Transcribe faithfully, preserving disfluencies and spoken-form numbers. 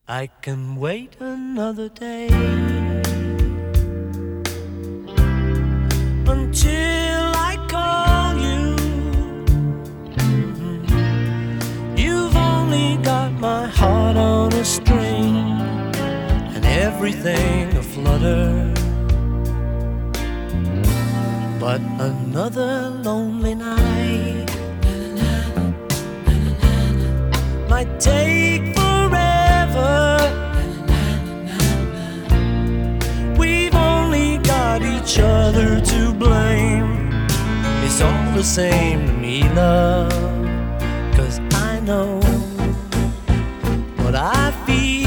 I can wait another day until I call you. Mhm. You've only got my heart on a string and everything aflutter. But another lonely night might take forever. We've only got each other to blame. It's all the same to me, love, 'cause I know what I feel.